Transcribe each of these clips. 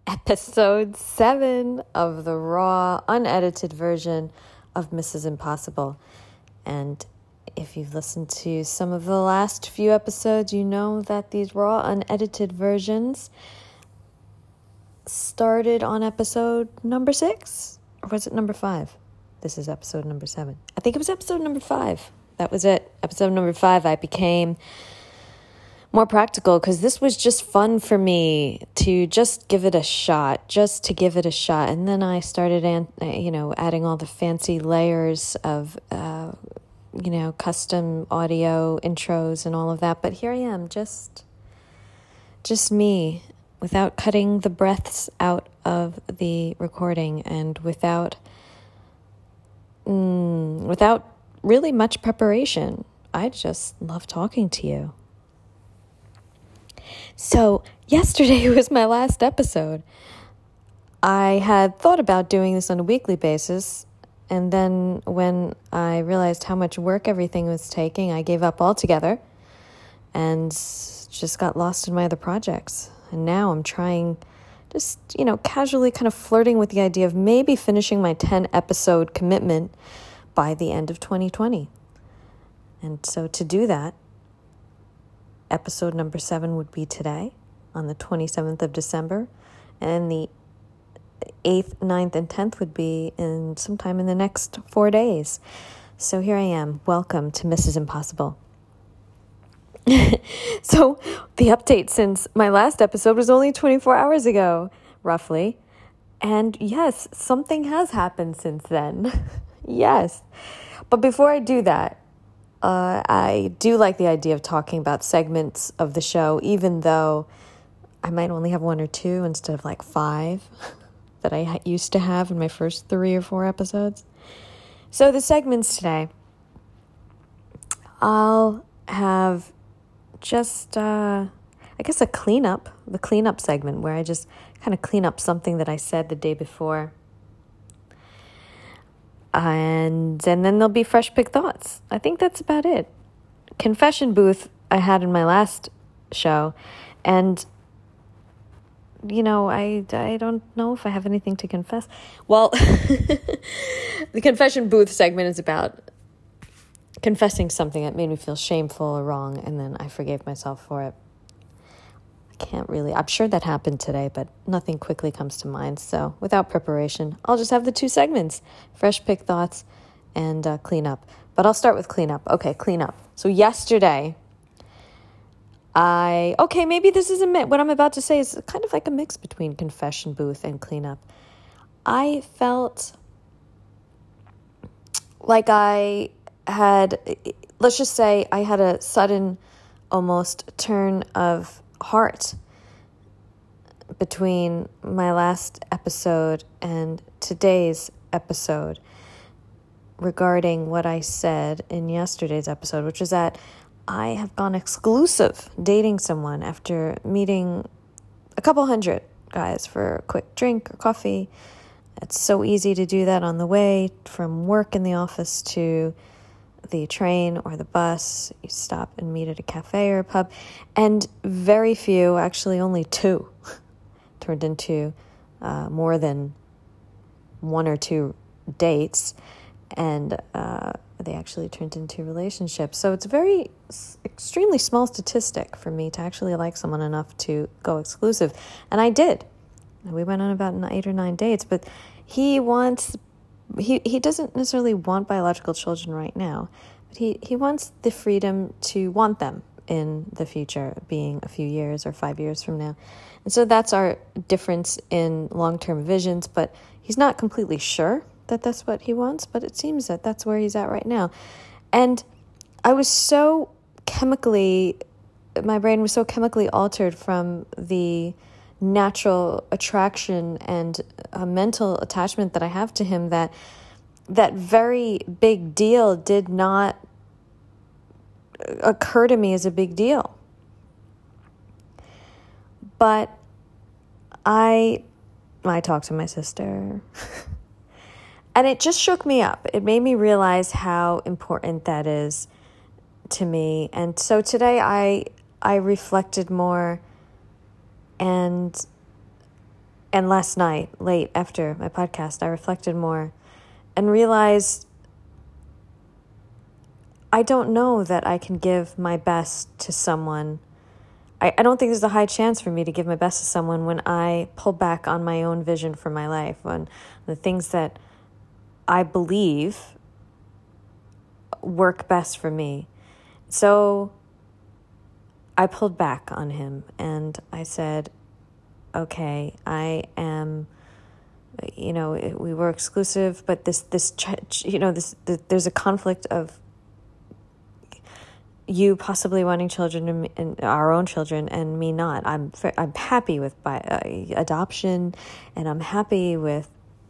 episode 7 of the raw, unedited version of Mrs. Impossible. And if you've listened to some of the last few episodes, you know that these raw, unedited versions started on episode number 6. Or was it number 5? This is episode number 7. I think it was episode number 5. That was it. Episode number 5, I became more practical because this was just fun for me to just give it a shot, And then I started, adding all the fancy layers of, custom audio intros and all of that. But here I am, just me, without cutting the breaths out of the recording and without really much preparation. I just love talking to you. So yesterday was my last episode. I had thought about doing this on a weekly basis, and then when I realized how much work everything was taking, I gave up altogether and just got lost in my other projects. And now I'm trying, casually kind of flirting with the idea of maybe finishing my 10-episode commitment by the end of 2020. And so to do that, episode number 7 would be today, on the 27th of December, and the 8th, 9th, and 10th would be in sometime in the next 4 days. So here I am. Welcome to Mrs. Impossible. So the update since my last episode was only 24 hours ago, roughly. And yes, something has happened since then. Yes. But before I do that, I do like the idea of talking about segments of the show, even though I might only have 1 or 2 instead of 5 that I used to have in my first 3 or 4 episodes. So the segments today, I'll have just, the cleanup segment where I just kind of clean up something that I said the day before. And then there'll be fresh pick thoughts. I think that's about it. Confession booth I had in my last show. And, I don't know if I have anything to confess. Well, the confession booth segment is about confessing something that made me feel shameful or wrong. And then I forgave myself for it. I'm sure that happened today, but nothing quickly comes to mind. So without preparation, I'll just have the 2 segments, fresh pick thoughts and cleanup. But I'll start with cleanup. Okay, cleanup. So yesterday, maybe this is what I'm about to say is kind of like a mix between confession booth and cleanup. I felt like I had a sudden almost turn of heart between my last episode and today's episode regarding what I said in yesterday's episode, which is that I have gone exclusive dating someone after meeting a couple hundred guys for a quick drink or coffee. It's so easy to do that on the way from work in the office to the train or the bus. You stop and meet at a cafe or a pub, and very few, actually only 2, turned into more than 1 or 2 dates, and they actually turned into relationships. So it's a very extremely small statistic for me to actually like someone enough to go exclusive, and I did. We went on about 8 or 9 dates, but he doesn't necessarily want biological children right now, but he wants the freedom to want them in the future, being a few years or 5 years from now. And so that's our difference in long-term visions, but he's not completely sure that that's what he wants, but it seems that that's where he's at right now. And I was my brain was so chemically altered from the natural attraction and a mental attachment that I have to him that very big deal did not occur to me as a big deal. But I talked to my sister and it just shook me up. It made me realize how important that is to me. And so today I reflected more and And last night, late after my podcast, I reflected more and realized I don't know that I can give my best to someone. I don't think there's a high chance for me to give my best to someone when I pull back on my own vision for my life, on the things that I believe work best for me. So I pulled back on him and I said, okay, I am, we were exclusive, but there's a conflict of you possibly wanting children and our own children and me not. I'm happy with adoption, and I'm happy with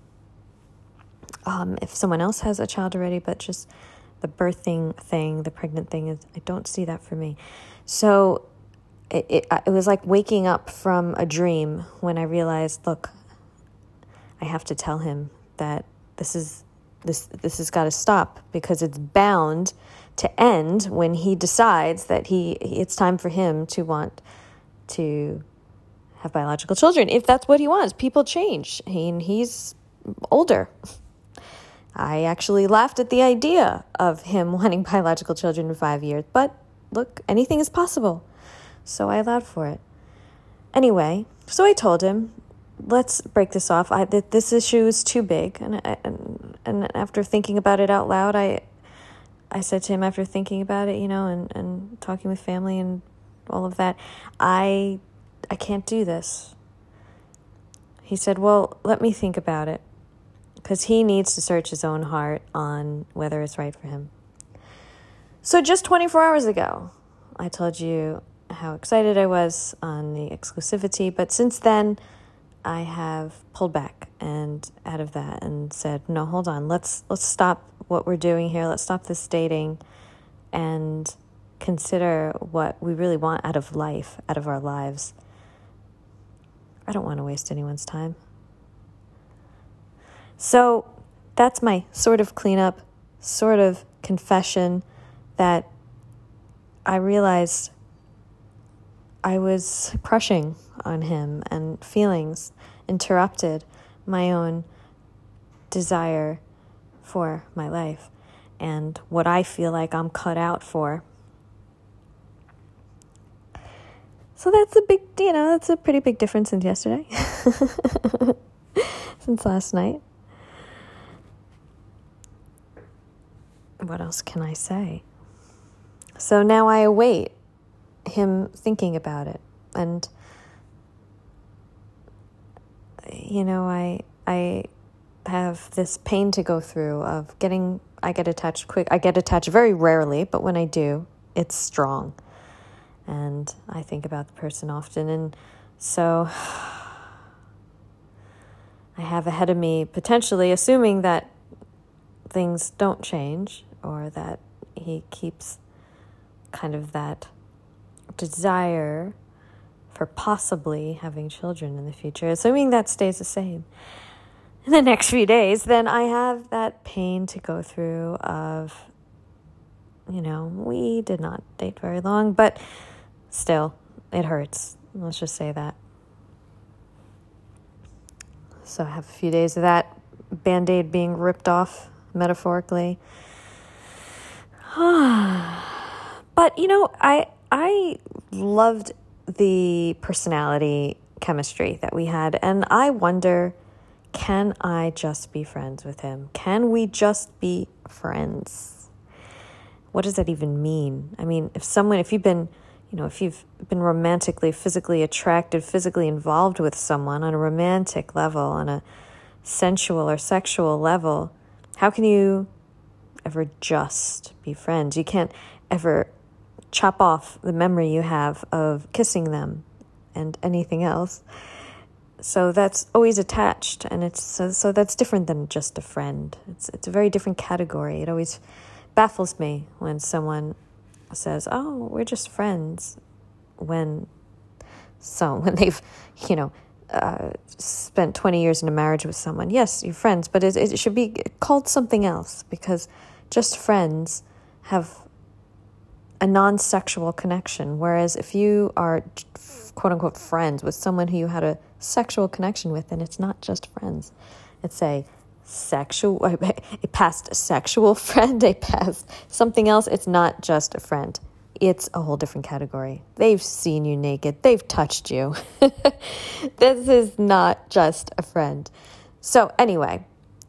if someone else has a child already, but just the birthing thing, the pregnant thing, I don't see that for me. So it was like waking up from a dream when I realized, look, I have to tell him that this has got to stop, because it's bound to end when he decides that it's time for him to want to have biological children. If that's what he wants, people change. He's older. I actually laughed at the idea of him wanting biological children in 5 years, but look, anything is possible. So I allowed for it. Anyway, so I told him, let's break this off. This issue is too big. And after thinking about it out loud, I said to him, after thinking about it, and talking with family and all of that, I can't do this. He said, well, let me think about it, because he needs to search his own heart on whether it's right for him. So just 24 hours ago, I told you how excited I was on the exclusivity, but since then, I have pulled back and out of that and said, no, hold on, let's stop what we're doing here. Let's stop this dating and consider what we really want out of life, out of our lives. I don't want to waste anyone's time. So that's my sort of cleanup, sort of confession that I realized I was crushing on him, and feelings interrupted my own desire for my life and what I feel like I'm cut out for. So that's a pretty big difference since yesterday, since last night. What else can I say? So now I await him thinking about it. And, I have this pain to go through of I get attached quick. I get attached very rarely, but when I do, it's strong. And I think about the person often. And so I have ahead of me potentially assuming that things don't change, or that he keeps kind of that desire for possibly having children in the future, assuming that stays the same in the next few days, then I have that pain to go through of, we did not date very long, but still, it hurts. Let's just say that. So I have a few days of that Band-Aid being ripped off, metaphorically. But, I loved the personality chemistry that we had, and I wonder, can I just be friends with him? Can we just be friends? What does that even mean? I mean, if you've been romantically, physically attracted, physically involved with someone on a romantic level, on a sensual or sexual level, how can you ever just be friends? You can't ever chop off the memory you have of kissing them and anything else. So that's always attached, and so that's different than just a friend. It's a very different category. It always baffles me when someone says, "Oh, we're just friends," when they've spent 20 years in a marriage with someone. Yes, you're friends, but it should be called something else, because just friends have a non-sexual connection. Whereas if you are quote-unquote friends with someone who you had a sexual connection with, and it's not just friends. It's a past sexual friend, a past something else. It's not just a friend. It's a whole different category. They've seen you naked. They've touched you. This is not just a friend. So anyway,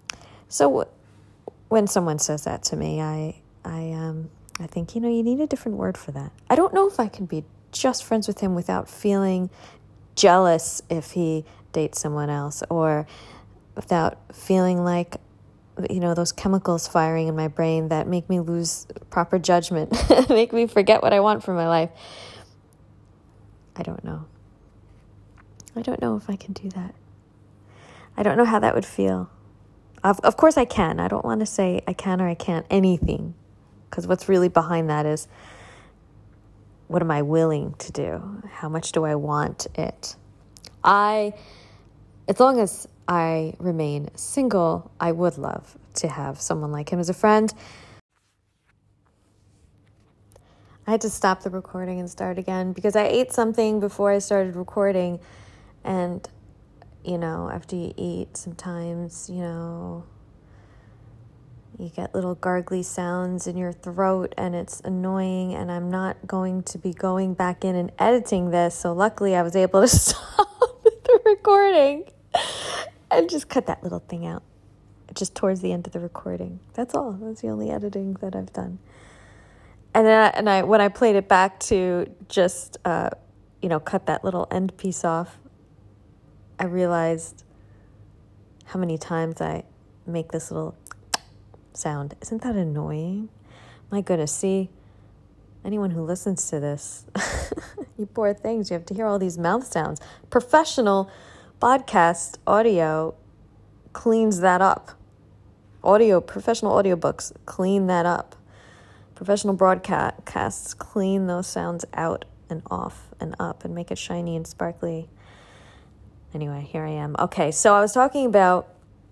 when someone says that to me, I think, you need a different word for that. I don't know if I can be just friends with him without feeling jealous if he dates someone else, or without feeling like, those chemicals firing in my brain that make me lose proper judgment, make me forget what I want from my life. I don't know. I don't know if I can do that. I don't know how that would feel. Of course I can. I don't want to say I can or I can't anything, because what's really behind that is, what am I willing to do? How much do I want it? As long as I remain single, I would love to have someone like him as a friend. I had to stop the recording and start again because I ate something before I started recording. And, after you eat, sometimes, you get little gargly sounds in your throat and it's annoying, and I'm not going to be going back in and editing this. So luckily I was able to stop the recording and just cut that little thing out just towards the end of the recording. That's all. That's the only editing that I've done. And then when I played it back to just, cut that little end piece off, I realized how many times I make this little sound. Isn't that annoying? My goodness, see, anyone who listens to this, you poor things, you have to hear all these mouth sounds. Professional podcast audio cleans that up. Professional audiobooks clean that up. Professional broadcasts clean those sounds out and off and up and make it shiny and sparkly. Anyway, here I am. Okay, so I was talking about,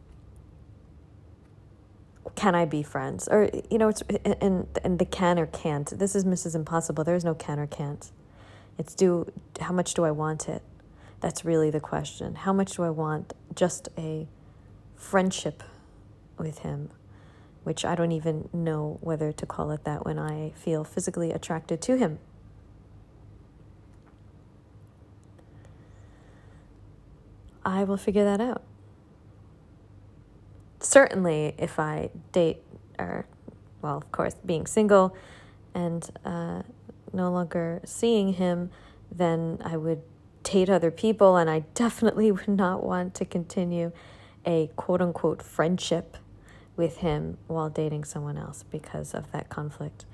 can I be friends? Or, it's and the can or can't. This is Mrs. Impossible. There's no can or can't. It's how much do I want it? That's really the question. How much do I want just a friendship with him, which I don't even know whether to call it that when I feel physically attracted to him. I will figure that out. Certainly, if I date, of course, being single and no longer seeing him, then I would date other people, and I definitely would not want to continue a quote-unquote friendship with him while dating someone else because of that conflict.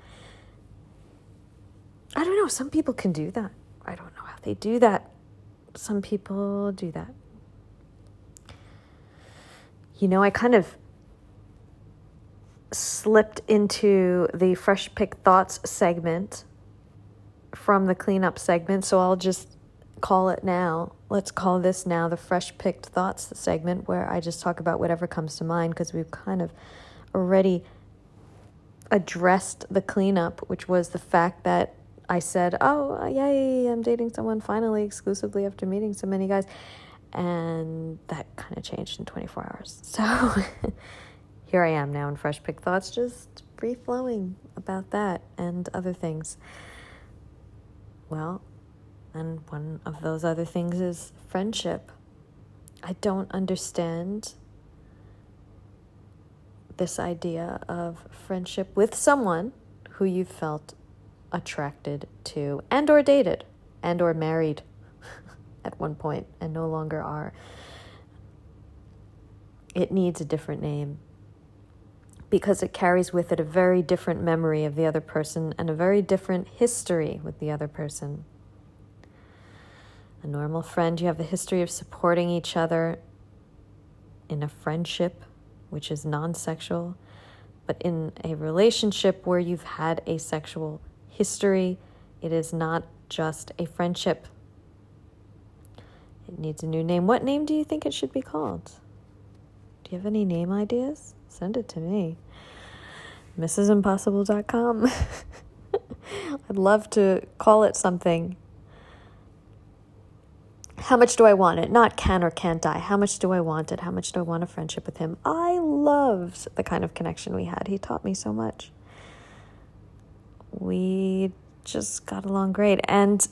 I don't know. Some people can do that. I don't know how they do that. Some people do that. I kind of slipped into the Fresh Pick Thoughts segment from the cleanup segment, so I'll just call it now. Let's call this now the Fresh Picked Thoughts segment, where I just talk about whatever comes to mind, because we've kind of already addressed the cleanup, which was the fact that I said, oh, yay, I'm dating someone finally exclusively after meeting so many guys. And that kind of changed in 24 hours. So here I am now in Fresh Pick Thoughts, just free-flowing about that and other things. Well, and one of those other things is friendship. I don't understand this idea of friendship with someone who you felt attracted to and or dated and or married at one point and no longer are. It needs a different name because it carries with it a very different memory of the other person and a very different history with the other person. A normal friend, you have a history of supporting each other in a friendship, which is non-sexual, but in a relationship where you've had a sexual history, it is not just a friendship. It needs a new name. What name do you think it should be called? Do you have any name ideas? Send it to me. MrsImpossible.com. I'd love to call it something. how much do I want it? Not can or can't I. How much do I want it? How much do I want a friendship with him? I loved the kind of connection we had. He taught me so much. We just got along great. And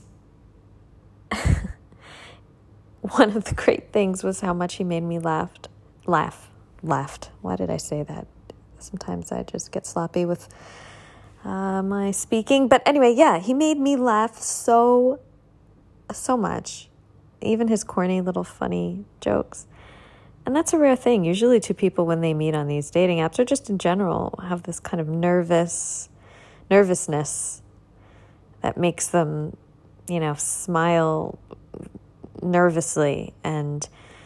one of the great things was how much he made me laughed. Why did I say that? Sometimes I just get sloppy with my speaking. But anyway, yeah, he made me laugh so much. Even his corny little funny jokes. And that's a rare thing. Usually two people, when they meet on these dating apps, or just in general, have this kind of nervousness that makes them, smile nervously. And,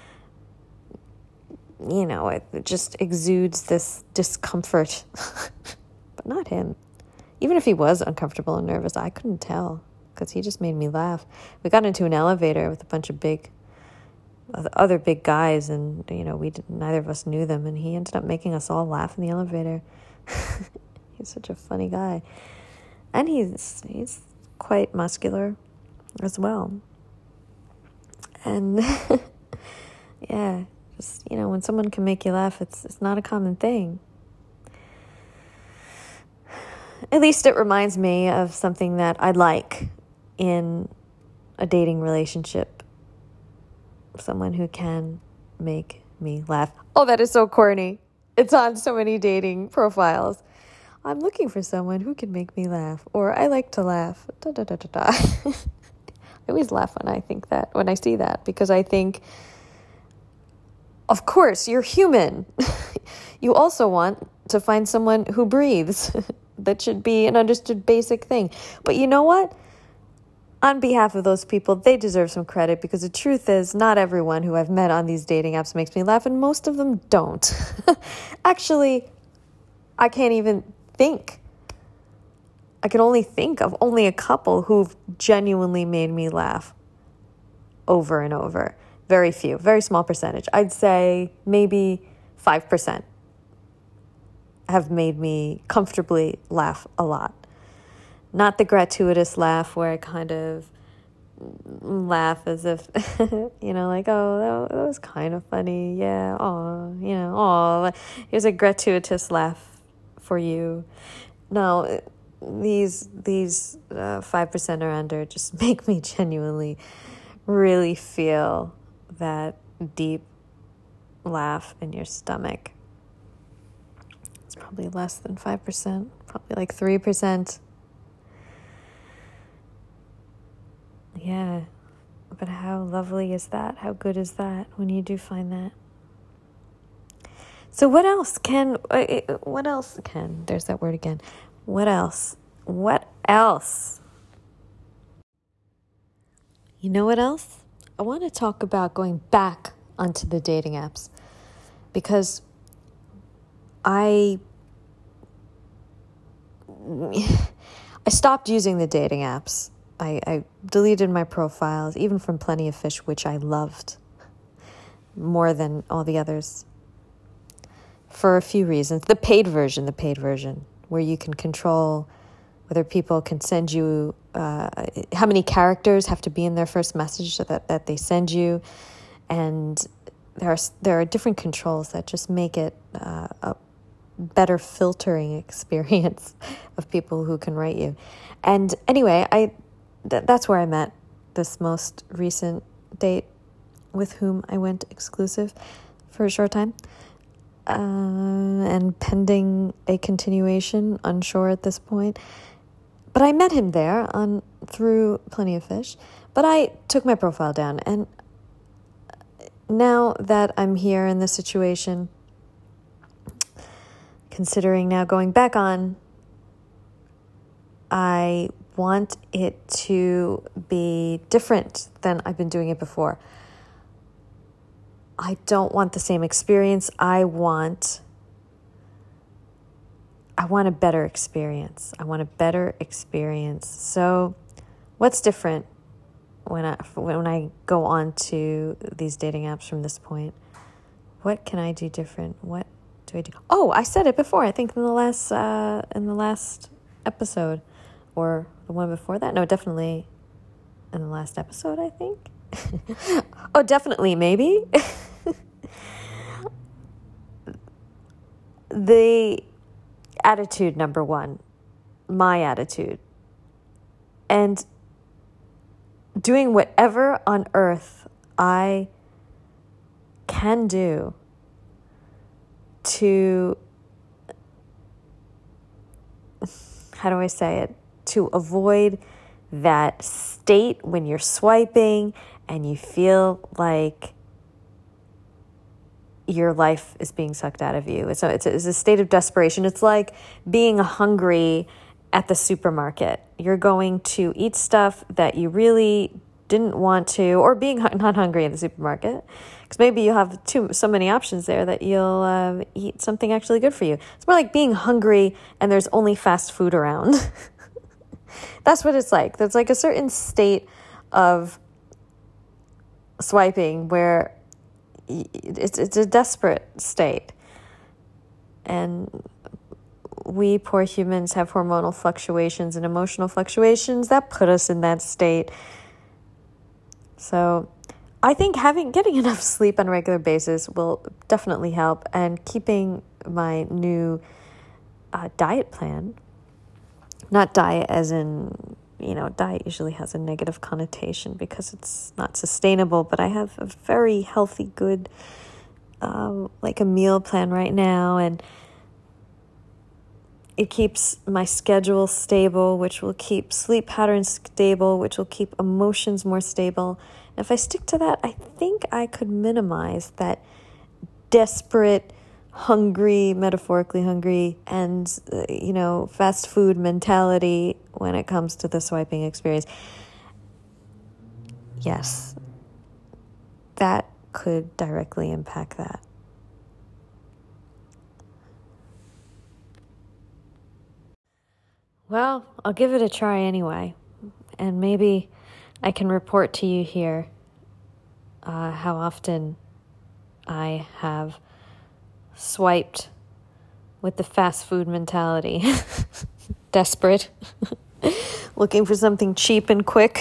it just exudes this discomfort. But not him. Even if he was uncomfortable and nervous, I couldn't tell. Because he just made me laugh. We got into an elevator with a bunch of other big guys, and neither of us knew them, and he ended up making us all laugh in the elevator. He's such a funny guy, and he's quite muscular as well. And yeah, just when someone can make you laugh, it's not a common thing. At least it reminds me of something that I'd like in a dating relationship. Someone who can make me laugh. Oh, that is so corny. It's on so many dating profiles. I'm looking for someone who can make me laugh, or I like to laugh. Da, da, da, da, da. I always laugh when I see that, because I think, of course, you're human. You also want to find someone who breathes. That should be an understood basic thing. But you know what? On behalf of those people, they deserve some credit, because the truth is, not everyone who I've met on these dating apps makes me laugh, and most of them don't. Actually, I can't even think. I can only think of only a couple who've genuinely made me laugh over and over. Very few, very small percentage. I'd say maybe 5% have made me comfortably laugh a lot. Not the gratuitous laugh where I kind of laugh as if, like, oh, that was kind of funny. Yeah, here's a gratuitous laugh for you. No, these 5% or under just make me genuinely really feel that deep laugh in your stomach. It's probably less than 5%, probably like 3%. Yeah, but how lovely is that? How good is that when you do find that? So what else can, there's that word again. What else? You know what else? I want to talk about going back onto the dating apps, because I stopped using the dating apps. I deleted my profiles, even from Plenty of Fish, which I loved more than all the others, for a few reasons. The paid version, where you can control whether people can send you, how many characters have to be in their first message that they send you. And there are different controls that just make it a better filtering experience of people who can write you. And anyway, that's where I met this most recent date with whom I went exclusive for a short time. And pending a continuation, unsure at this point. But I met him there through Plenty of Fish. But I took my profile down. And now that I'm here in this situation, considering now going back on, I want it to be different than I've been doing it before. I don't want the same experience. I want a better experience. So what's different when I go on to these dating apps from this point? What can I do different? What do I do? Oh, I said it before. I think in the last episode, or the one before that. No, definitely in the last episode, I think. Oh, definitely, maybe. The attitude, number one, my attitude, and doing whatever on earth I can do to, how do I say it, to avoid that state when you're swiping and you feel like your life is being sucked out of you. It's a state of desperation. It's like being hungry at the supermarket. You're going to eat stuff that you really didn't want to, or being not hungry in the supermarket, because maybe you have so many options there that you'll eat something actually good for you. It's more like being hungry and there's only fast food around. That's what it's like. There's like a certain state of swiping where it's a desperate state. And we poor humans have hormonal fluctuations and emotional fluctuations that put us in that state. So I think getting enough sleep on a regular basis will definitely help, and keeping my new diet plan, not diet as in, diet usually has a negative connotation because it's not sustainable, but I have a very healthy, good, like a meal plan right now, and it keeps my schedule stable, which will keep sleep patterns stable, which will keep emotions more stable. And if I stick to that, I think I could minimize that desperate, hungry, metaphorically hungry, and, fast food mentality when it comes to the swiping experience. Yes, that could directly impact that. Well, I'll give it a try anyway, and maybe I can report to you here how often I have swiped with the fast food mentality. Desperate, looking for something cheap and quick.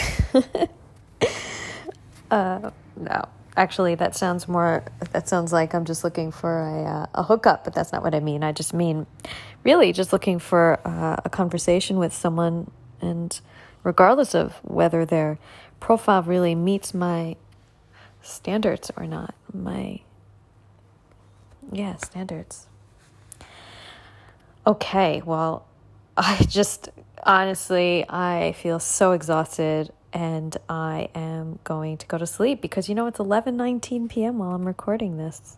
No, actually, that sounds like I'm just looking for a hookup, but that's not what I mean. I just mean really just looking for a conversation with someone, and regardless of whether their profile really meets my standards or not, standards. Okay, well, I feel so exhausted, and I am going to go to sleep because, it's 11:19 p.m. while I'm recording this.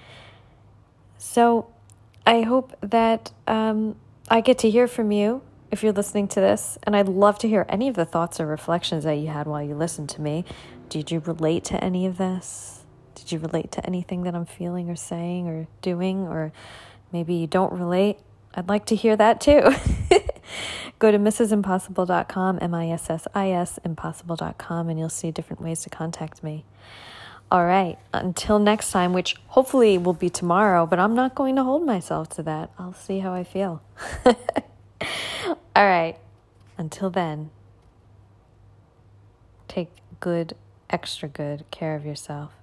So I hope that I get to hear from you if you're listening to this, and I'd love to hear any of the thoughts or reflections that you had while you listened to me. Did you relate to any of this? Did you relate to anything that I'm feeling or saying or doing? Or maybe you don't relate. I'd like to hear that too. Go to MrsImpossible.com, MISSIS impossible.com, and you'll see different ways to contact me. All right, until next time, which hopefully will be tomorrow, but I'm not going to hold myself to that. I'll see how I feel. All right, until then, take good, extra good care of yourself.